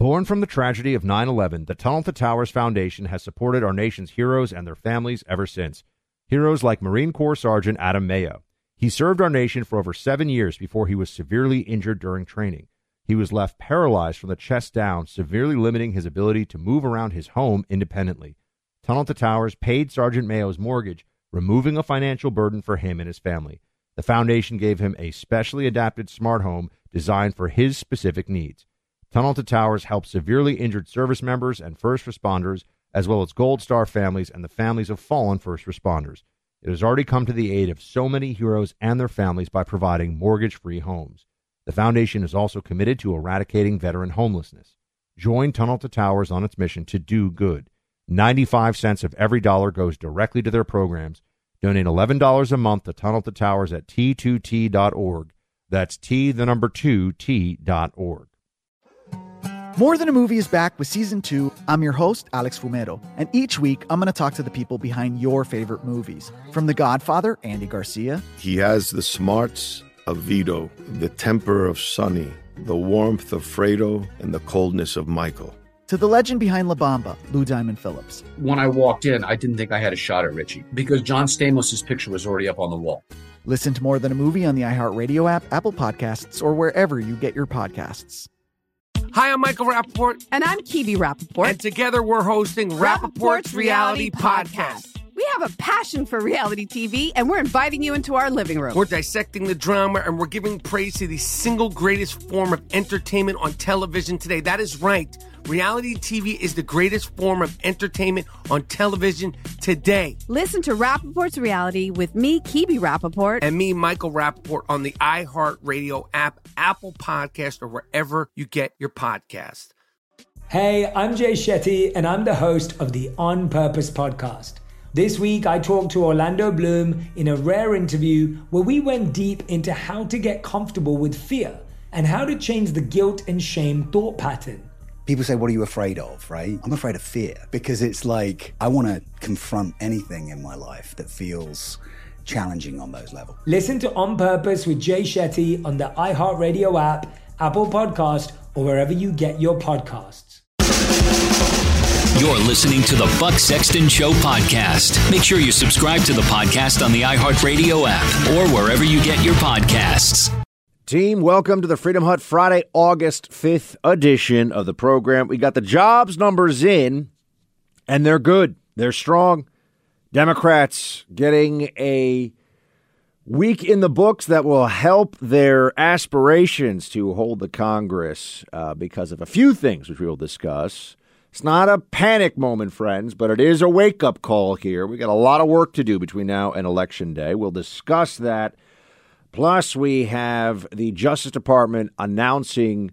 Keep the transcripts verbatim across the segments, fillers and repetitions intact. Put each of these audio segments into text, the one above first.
Born from the tragedy of nine eleven, the Tunnel to Towers Foundation has supported our nation's heroes and their families ever since. Heroes like Marine Corps Sergeant Adam Mayo. He served our nation for over seven years before he was severely injured during training. He was left paralyzed from the chest down, severely limiting his ability to move around his home independently. Tunnel to Towers paid Sergeant Mayo's mortgage, removing a financial burden for him and his family. The foundation gave him a specially adapted smart home designed for his specific needs. Tunnel to Towers helps severely injured service members and first responders, as well as Gold Star families and the families of fallen first responders. It has already come to the aid of so many heroes and their families by providing mortgage-free homes. The foundation is also committed to eradicating veteran homelessness. Join Tunnel to Towers on its mission to do good. ninety-five cents of every dollar goes directly to their programs. Donate eleven dollars a month to Tunnel to Towers at T two T dot org. That's T, the number two, T dot org. More Than a Movie is back with Season two. I'm your host, Alex Fumero, and each week I'm going to talk to the people behind your favorite movies. From The Godfather, Andy Garcia. He has the smarts of Vito, the temper of Sonny, the warmth of Fredo, and the coldness of Michael. To the legend behind La Bamba, Lou Diamond Phillips. When I walked in, I didn't think I had a shot at Richie because John Stamos' picture was already up on the wall. Listen to More Than a Movie on the iHeartRadio app, Apple Podcasts, or wherever you get your podcasts. Hi, I'm Michael Rappaport. And I'm Kibi Rappaport. And together we're hosting Rappaport's Reality Podcast. We have a passion for reality T V, and we're inviting you into our living room. We're dissecting the drama, and we're giving praise to the single greatest form of entertainment on television today. That is right. Reality T V is the greatest form of entertainment on television today. Listen to Rappaport's Reality with me, Kibi Rappaport. And me, Michael Rappaport, on the iHeartRadio app, Apple Podcast, or wherever you get your podcast. Hey, I'm Jay Shetty, and I'm the host of the On Purpose podcast. This week, I talked to Orlando Bloom in a rare interview where we went deep into how to get comfortable with fear and how to change the guilt and shame thought pattern. People say, what are you afraid of, right? I'm afraid of fear because it's like I want to confront anything in my life that feels challenging on those levels. Listen to On Purpose with Jay Shetty on the iHeartRadio app, Apple Podcast, or wherever you get your podcasts. You're listening to the Buck Sexton Show podcast. Make sure you subscribe to the podcast on the iHeartRadio app or wherever you get your podcasts. Team, welcome to the Freedom Hut Friday, August fifth edition of the program. We got the jobs numbers in, and they're good. They're strong. Democrats getting a week in the books that will help their aspirations to hold the Congress uh, because of a few things which we will discuss. It's not a panic moment, friends, but it is a wake-up call here. We got a lot of work to do between now and Election Day. We'll discuss that. Plus, we have the Justice Department announcing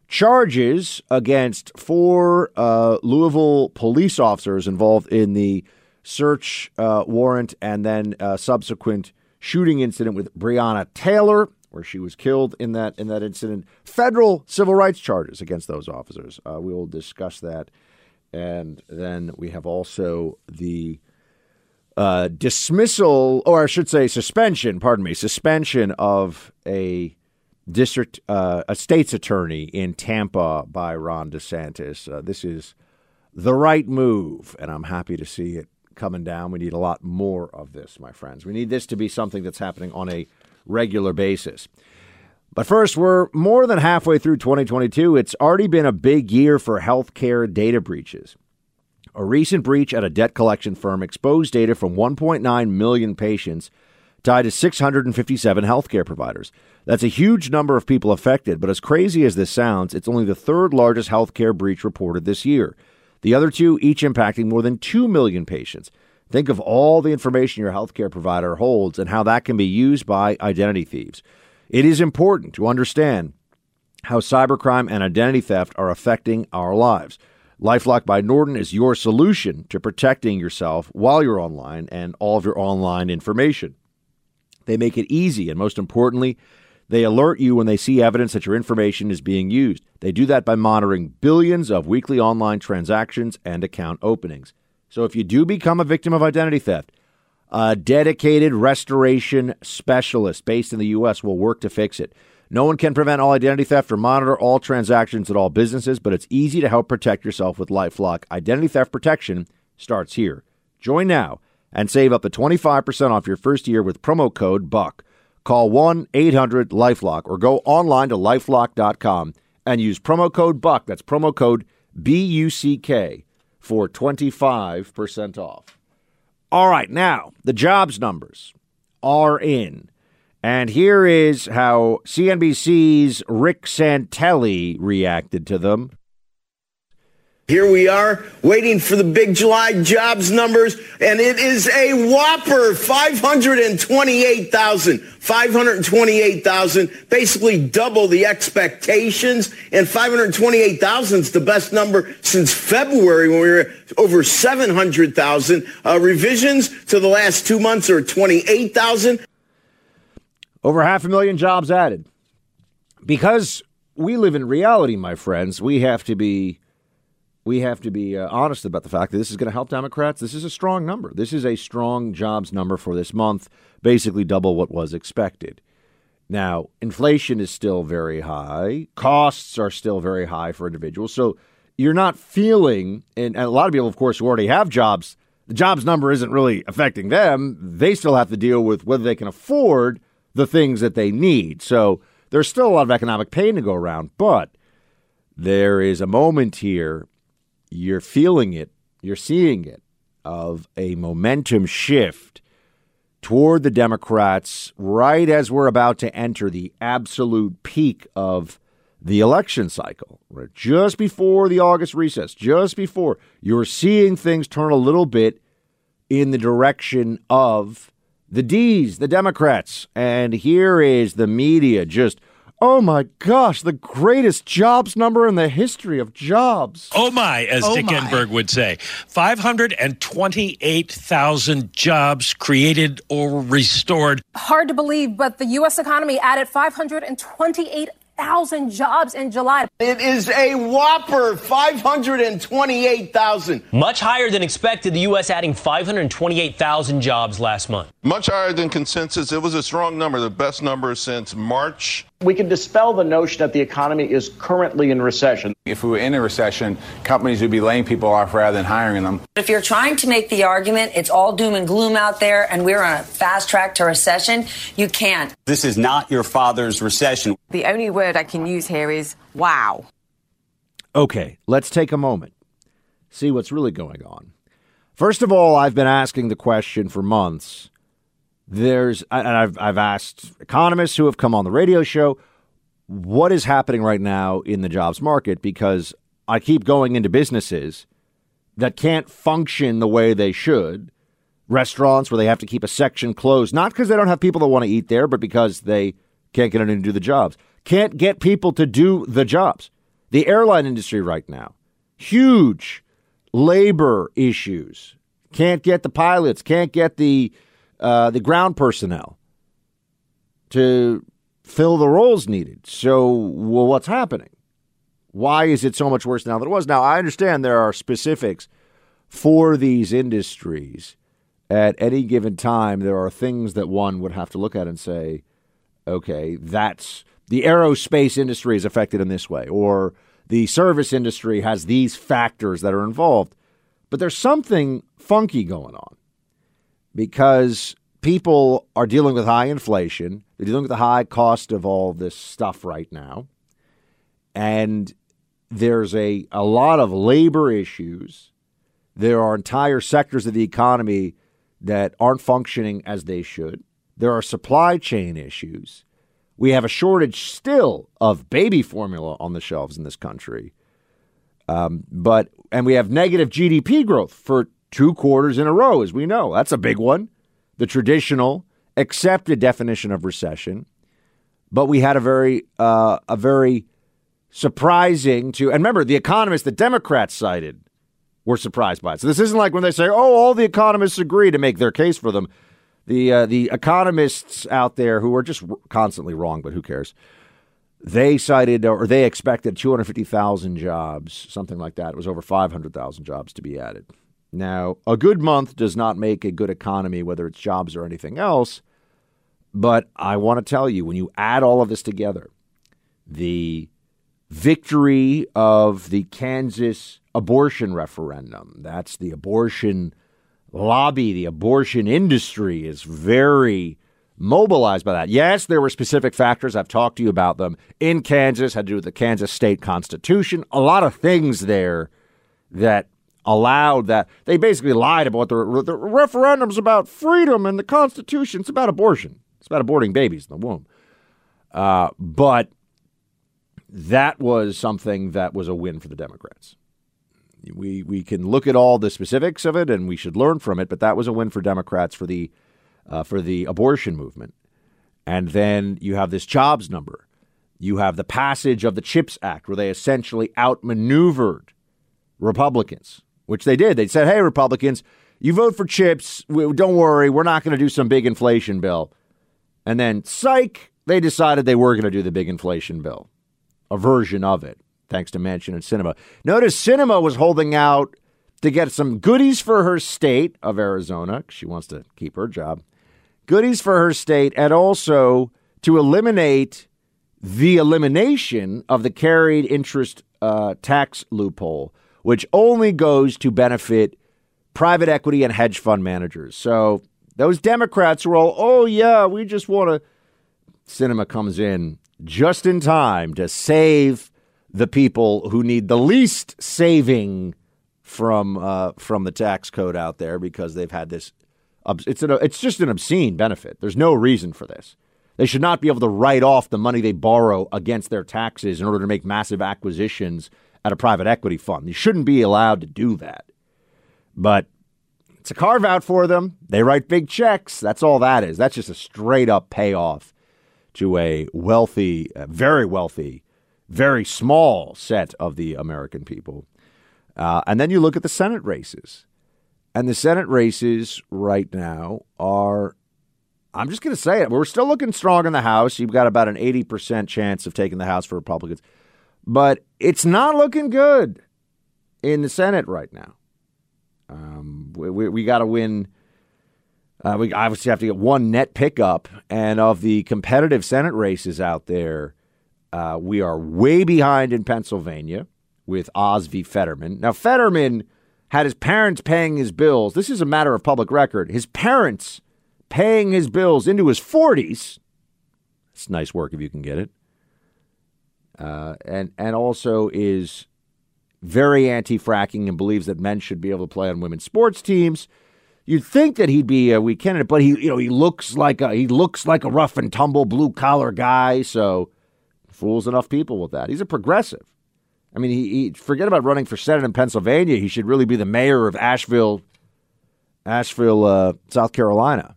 charges against four uh, Louisville police officers involved in the search uh, warrant and then uh, subsequent shooting incident with Breonna Taylor, where she was killed in that in that incident. Federal civil rights charges against those officers. Uh, we will discuss that. And then we have also the uh, dismissal, or I should say suspension, pardon me, suspension of a district, uh, a state's attorney in Tampa by Ron DeSantis. Uh, this is the right move, and I'm happy to see it coming down. We need a lot more of this, my friends. We need this to be something that's happening on a regular basis. But first, we're more than halfway through twenty twenty-two. It's already been a big year for healthcare data breaches. A recent breach at a debt collection firm exposed data from one point nine million patients tied to six hundred fifty-seven healthcare providers. That's a huge number of people affected, but as crazy as this sounds, it's only the third largest healthcare breach reported this year. The other two each impacting more than two million patients. Think of all the information your healthcare provider holds and how that can be used by identity thieves. It is important to understand how cybercrime and identity theft are affecting our lives. LifeLock by Norton is your solution to protecting yourself while you're online and all of your online information. They make it easy, and most importantly, they alert you when they see evidence that your information is being used. They do that by monitoring billions of weekly online transactions and account openings. So if you do become a victim of identity theft, a dedicated restoration specialist based in the U S will work to fix it. No one can prevent all identity theft or monitor all transactions at all businesses, but it's easy to help protect yourself with LifeLock. Identity theft protection starts here. Join now and save up to twenty-five percent off your first year with promo code BUCK. Call one eight hundred LifeLock or go online to lifelock dot com and use promo code BUCK. That's promo code B U C K for twenty-five percent off. All right, now, the jobs numbers are in. And here is how C N B C's Rick Santelli reacted to them. Here we are waiting for the big July jobs numbers, and it is a whopper, five hundred twenty-eight thousand. five hundred twenty-eight thousand, basically double the expectations, and five hundred twenty-eight thousand is the best number since February when we were over seven hundred thousand. Uh, revisions to the last two months are twenty-eight thousand. Over half a million jobs added. Because we live in reality, my friends, we have to be we have to be uh, honest about the fact that this is going to help Democrats. This is a strong number. This is a strong jobs number for this month, basically double what was expected. Now, inflation is still very high. Costs are still very high for individuals. So you're not feeling, and, and a lot of people, of course, who already have jobs, the jobs number isn't really affecting them. They still have to deal with whether they can afford the things that they need. So there's still a lot of economic pain to go around, but there is a moment here, you're feeling it, you're seeing it, of a momentum shift toward the Democrats right as we're about to enter the absolute peak of the election cycle. Right? Just before the August recess, just before, you're seeing things turn a little bit in the direction of the D's, the Democrats. And here is the media just, oh my gosh, the greatest jobs number in the history of jobs. Oh my, as oh Dick my. Enberg would say. five hundred twenty-eight thousand jobs created or restored. Hard to believe, but the U S economy added five hundred twenty-eight thousand jobs in July. It is a whopper, five hundred twenty-eight thousand. Much higher than expected, the U S adding five hundred twenty-eight thousand jobs last month. Much higher than consensus. It was a strong number, the best number since March. We can dispel the notion that the economy is currently in recession. If we were in a recession, companies would be laying people off rather than hiring them. If you're trying to make the argument it's all doom and gloom out there and we're on a fast track to recession, you can't. This is not your father's recession. The only word I can use here is wow. Okay, let's take a moment, see what's really going on. First of all, I've been asking the question for months. There's, and I've I've asked economists who have come on the radio show, what is happening right now in the jobs market? Because I keep going into businesses that can't function the way they should. Restaurants where they have to keep a section closed, not because they don't have people that want to eat there, but because they can't get in and do the jobs. Can't get people to do the jobs. The airline industry right now, huge labor issues. Can't get the pilots, can't get the Uh, the ground personnel to fill the roles needed. So, well, what's happening? Why is it so much worse now than it was? Now, I understand there are specifics for these industries. At any given time, there are things that one would have to look at and say, okay, that's the aerospace industry is affected in this way, or the service industry has these factors that are involved. But there's something funky going on. Because people are dealing with high inflation. They're dealing with the high cost of all this stuff right now. And there's a, a lot of labor issues. There are entire sectors of the economy that aren't functioning as they should. There are supply chain issues. We have a shortage still of baby formula on the shelves in this country. Um, but and we have negative G D P growth for two quarters in a row, as we know. That's a big one. The traditional accepted definition of recession. But we had a very, uh, a very surprising to, and remember, the economists the Democrats cited were surprised by it. So this isn't like when they say, oh, all the economists agree to make their case for them. The, uh, the economists out there who are just constantly wrong, but who cares? They cited, or they expected two hundred fifty thousand jobs, something like that. It was over five hundred thousand jobs to be added. Now, a good month does not make a good economy, whether it's jobs or anything else. But I want to tell you, when you add all of this together, the victory of the Kansas abortion referendum. That's the abortion lobby, the abortion industry is very mobilized by that. Yes, there were specific factors. I've talked to you about them in Kansas, had to do with the Kansas state constitution. A lot of things there that allowed that. They basically lied about the, the referendum's about freedom and the Constitution. It's about abortion. It's about aborting babies in the womb. Uh, but that was something that was a win for the Democrats. We we can look at all the specifics of it, and we should learn from it. But that was a win for Democrats for the uh, for the abortion movement. And then you have this jobs number. You have the passage of the CHIPS Act, where they essentially outmaneuvered Republicans, which they did. They said, "Hey, Republicans, you vote for CHIPS. Don't worry, we're not going to do some big inflation bill." And then, psych, they decided they were going to do the big inflation bill, a version of it. Thanks to Manchin and Sinema. Notice Sinema was holding out to get some goodies for her state of Arizona. She wants to keep her job. Goodies for her state, and also to eliminate the elimination of the carried interest uh, tax loophole, which only goes to benefit private equity and hedge fund managers. So those Democrats were all, oh, yeah, we just want to. Sinema comes in just in time to save the people who need the least saving from uh, from the tax code out there, because they've had this. It's an, it's just an obscene benefit. There's no reason for this. They should not be able to write off the money they borrow against their taxes in order to make massive acquisitions at a private equity fund. You shouldn't be allowed to do that. But it's a carve out for them. They write big checks. That's all that is. That's just a straight up payoff to a wealthy, uh, very wealthy, very small set of the American people. Uh, and then you look at the Senate races. And the Senate races right now are, I'm just going to say it, we're still looking strong in the House. You've got about an eighty percent chance of taking the House for Republicans. But it's not looking good in the Senate right now. Um, we we, we got to win. Uh, we obviously have to get one net pickup. And of the competitive Senate races out there, Uh, we are way behind in Pennsylvania with Oz v. Fetterman. Now, Fetterman had his parents paying his bills. This is a matter of public record. His parents paying his bills into his forties. It's nice work if you can get it. Uh, and, and also is very anti-fracking and believes that men should be able to play on women's sports teams. You'd think that he'd be a weak candidate, but he, you know, he looks like a he looks like a rough and tumble blue collar guy. So fools enough people with that. He's a progressive. I mean, he, he forget about running for Senate in Pennsylvania. He should really be the mayor of Asheville, Asheville, uh, South Carolina.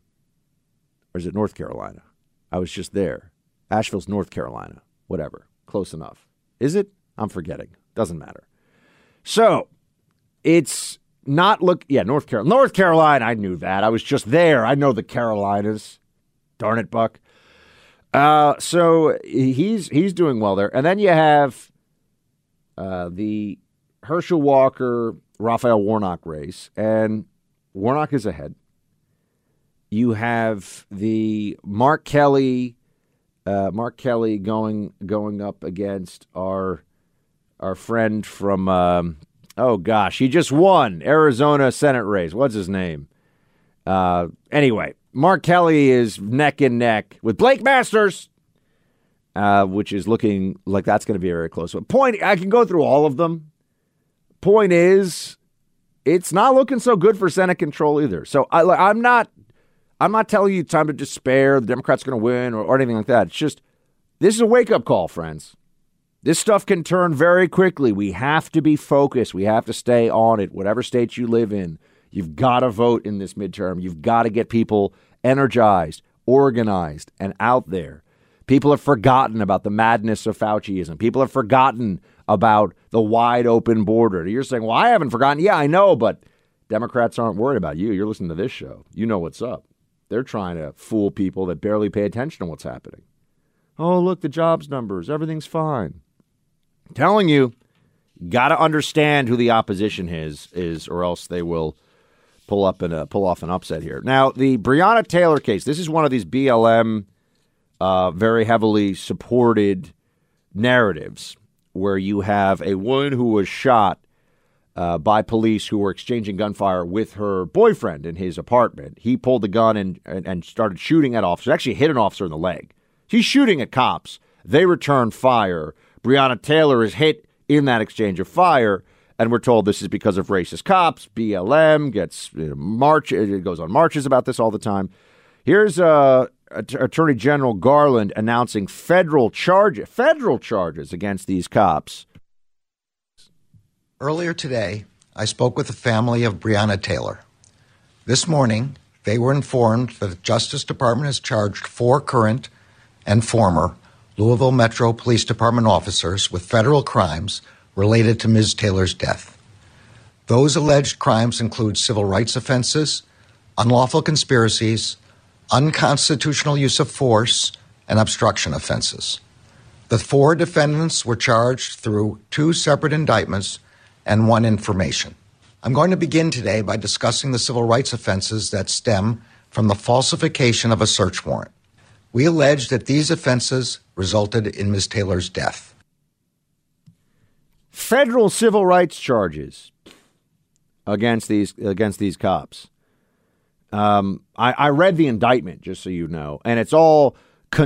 Or is it North Carolina? I was just there. Asheville's North Carolina. Whatever. Close enough. Is it? I'm forgetting. Doesn't matter. So, it's not look. Yeah, North Carolina. North Carolina, I knew that. I was just there. I know the Carolinas. Darn it, Buck. Uh, so he's he's doing well there. And then you have uh, the Herschel Walker, Raphael Warnock race. And Warnock is ahead. You have the Mark Kelly, uh, Mark Kelly going going up against our our friend from, um, oh gosh, he just won Arizona Senate race. What's his name? Uh, anyway, Mark Kelly is neck and neck with Blake Masters, uh, which is looking like that's going to be very close. But point, I can go through all of them. Point is, it's not looking so good for Senate control either. So I, I'm not, I'm not telling you time to despair. The Democrats are going to win or, or anything like that. It's just, this is a wake up call, friends. This stuff can turn very quickly. We have to be focused. We have to stay on it. Whatever state you live in, you've got to vote in this midterm. You've got to get people energized, organized, and out there. People have forgotten about the madness of Fauciism. People have forgotten about the wide open border. You're saying, well, I haven't forgotten. Yeah, I know, but Democrats aren't worried about you. You're listening to this show. You know what's up. They're trying to fool people that barely pay attention to what's happening. Oh, look, the jobs numbers. Everything's fine. I'm telling you, got to understand who the opposition is, is, or else they will pull up and uh, pull off an upset here. Now, the Breonna Taylor case. This is one of these B L M, uh, very heavily supported narratives where you have a woman who was shot uh, by police who were exchanging gunfire with her boyfriend in his apartment. He pulled the gun and, and, and started shooting at officers, actually hit an officer in the leg. He's shooting at cops. They return fire. Breonna Taylor is hit in that exchange of fire, and we're told this is because of racist cops. B L M gets you know, march. It goes on marches about this all the time. Here's uh, Attorney General Garland announcing federal charges, federal charges against these cops. Earlier today, I spoke with the family of Breonna Taylor. This morning, they were informed that the Justice Department has charged four current and former Louisville Metro Police Department officers with federal crimes related to Miz Taylor's death. Those alleged crimes include civil rights offenses, unlawful conspiracies, unconstitutional use of force, and obstruction offenses. The four defendants were charged through two separate indictments and one information. I'm going to begin today by discussing the civil rights offenses that stem from the falsification of a search warrant. We allege that these offenses resulted in Miz Taylor's death. Federal civil rights charges against these against these cops. Um, I, I read the indictment, just so you know, and it's all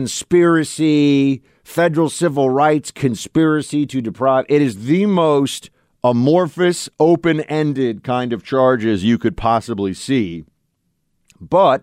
conspiracy, federal civil rights, conspiracy to deprive. It is the most amorphous, open-ended kind of charges you could possibly see. But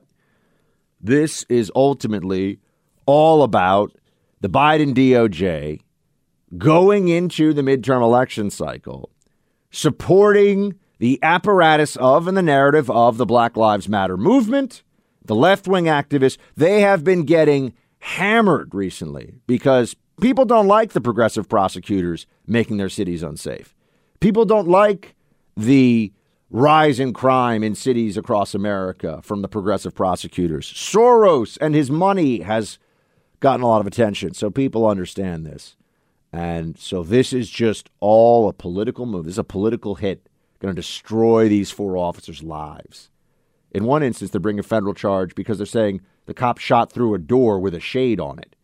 this is ultimately all about the Biden D O J going into the midterm election cycle, supporting the apparatus of and the narrative of the Black Lives Matter movement, the left-wing activists. They have been getting hammered recently because people don't like the progressive prosecutors making their cities unsafe. People don't like the rise in crime in cities across America from the progressive prosecutors. Soros and his money has gotten a lot of attention, so people understand this. And so this is just all a political move. This is a political hit going to destroy these four officers' lives. In one instance, they're bringing a federal charge because they're saying the cop shot through a door with a shade on it.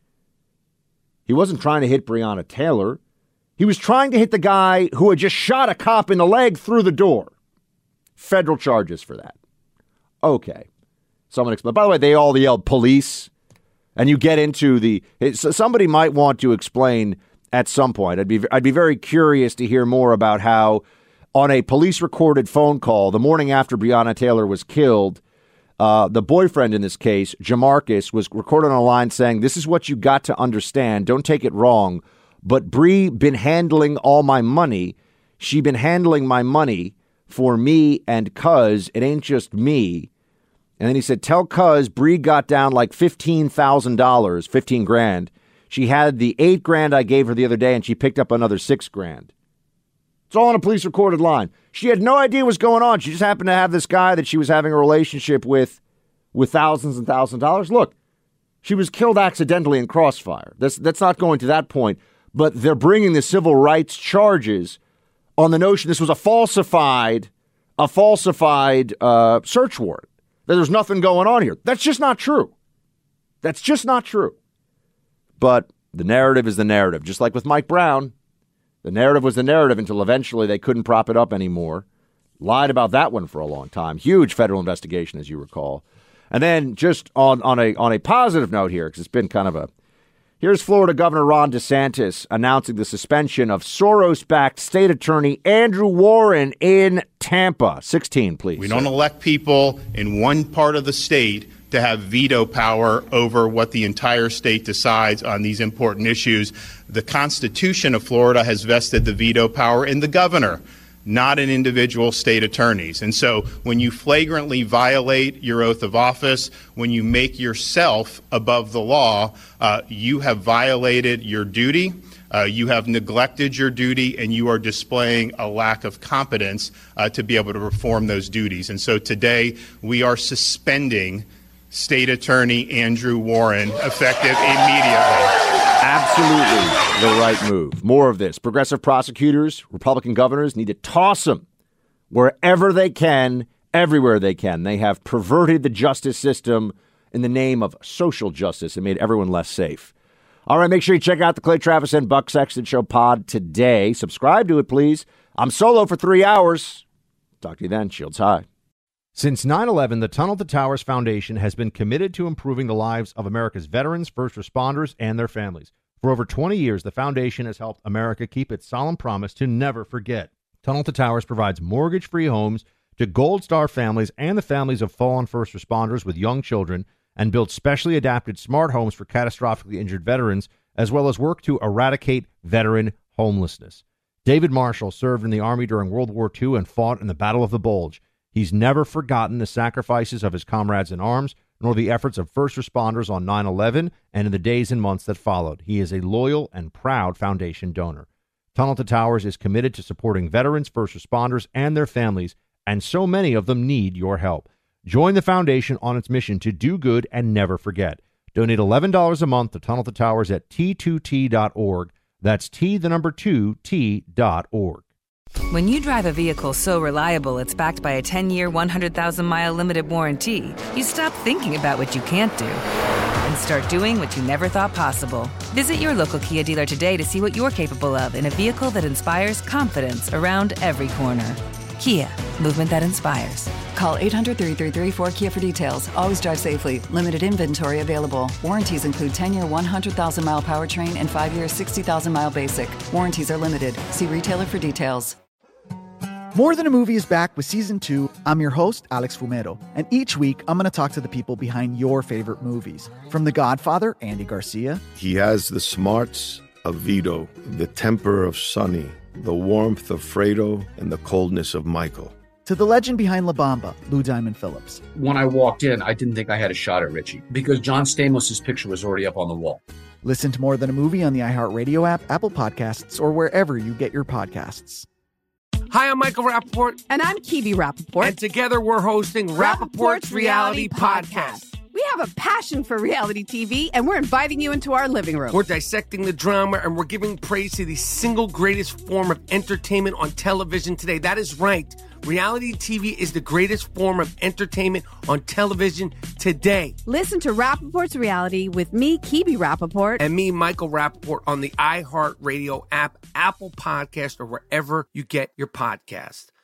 He wasn't trying to hit Breonna Taylor. He was trying to hit the guy who had just shot a cop in the leg through the door. Federal charges for that. Okay. Someone explain. By the way, they all yelled police. And you get into the... Somebody might want to explain at some point. I'd be I'd be very curious to hear more about how on a police-recorded phone call the morning after Breonna Taylor was killed, uh, the boyfriend in this case, Jamarcus, was recorded on a line saying, "This is what you got to understand. Don't take it wrong. But Bree been handling all my money. She been handling my money for me and cuz. It ain't just me." And then he said, "Tell cuz Bree got down like fifteen thousand dollars, fifteen grand. She had the eight grand I gave her the other day, and she picked up another six grand. It's all on a police recorded line. She had no idea what's going on. She just happened to have this guy that she was having a relationship with, with thousands and thousands of dollars. Look, she was killed accidentally in crossfire. That's that's not going to that point. But they're bringing the civil rights charges on the notion this was a falsified, a falsified uh, search warrant. That there's nothing going on here. That's just not true. That's just not true. But the narrative is the narrative. Just like with Mike Brown, the narrative was the narrative until eventually they couldn't prop it up anymore. Lied about that one for a long time. Huge federal investigation, as you recall. And then just on, on a on a positive note here, because it's been kind of a... Here's Florida Governor Ron DeSantis announcing the suspension of Soros-backed state attorney Andrew Warren in Tampa. sixteen, please. We don't elect people in one part of the state to have veto power over what the entire state decides on these important issues. The Constitution of Florida has vested the veto power in the governor, not in individual state attorneys. And so when you flagrantly violate your oath of office, when you make yourself above the law, uh, you have violated your duty. Uh, you have neglected your duty, and you are displaying a lack of competence uh, to be able to perform those duties. And so today we are suspending State Attorney Andrew Warren, effective immediately. Absolutely the right move. More of this. Progressive prosecutors, Republican governors need to toss them wherever they can, everywhere they can. They have perverted the justice system in the name of social justice and made everyone less safe. All right, make sure you check out the Clay Travis and Buck Sexton Show pod today. Subscribe to it, please. I'm solo for three hours. Talk to you then. Shields high. Since nine eleven, the Tunnel to Towers Foundation has been committed to improving the lives of America's veterans, first responders, and their families. For over twenty years, the foundation has helped America keep its solemn promise to never forget. Tunnel to Towers provides mortgage-free homes to Gold Star families and the families of fallen first responders with young children, and builds specially adapted smart homes for catastrophically injured veterans, as well as work to eradicate veteran homelessness. David Marshall served in the Army during World War Two and fought in the Battle of the Bulge. He's never forgotten the sacrifices of his comrades in arms, nor the efforts of first responders on nine eleven and in the days and months that followed. He is a loyal and proud foundation donor. Tunnel to Towers is committed to supporting veterans, first responders, and their families, and so many of them need your help. Join the foundation on its mission to do good and never forget. Donate eleven dollars a month to Tunnel to Towers at T two T dot org. That's T, the number two, T dot org. When you drive a vehicle so reliable it's backed by a ten-year, one hundred thousand mile limited warranty, you stop thinking about what you can't do and start doing what you never thought possible. Visit your local Kia dealer today to see what you're capable of in a vehicle that inspires confidence around every corner. Kia, movement that inspires. Call eight hundred, three three three, four K I A for details. Always drive safely. Limited inventory available. Warranties include ten-year, one hundred thousand mile powertrain and five-year, sixty thousand mile basic. Warranties are limited. See retailer for details. More Than a Movie is back with season two. I'm your host, Alex Fumero, and each week I'm going to talk to the people behind your favorite movies. From The Godfather, Andy Garcia. He has the smarts of Vito, the temper of Sonny, the warmth of Fredo, and the coldness of Michael. To the legend behind La Bamba, Lou Diamond Phillips. When I walked in, I didn't think I had a shot at Richie because John Stamos' picture was already up on the wall. Listen to More Than a Movie on the iHeartRadio app, Apple Podcasts, or wherever you get your podcasts. Hi, I'm Michael Rappaport. And I'm Kibi Rappaport. And together we're hosting Rappaport's Reality Podcast. We have a passion for reality T V, and we're inviting you into our living room. We're dissecting the drama, and we're giving praise to the single greatest form of entertainment on television today. That is right. Reality T V is the greatest form of entertainment on television today. Listen to Rappaport's Reality with me, Kibi Rappaport. And me, Michael Rappaport, on the iHeartRadio app, Apple Podcast, or wherever you get your podcast.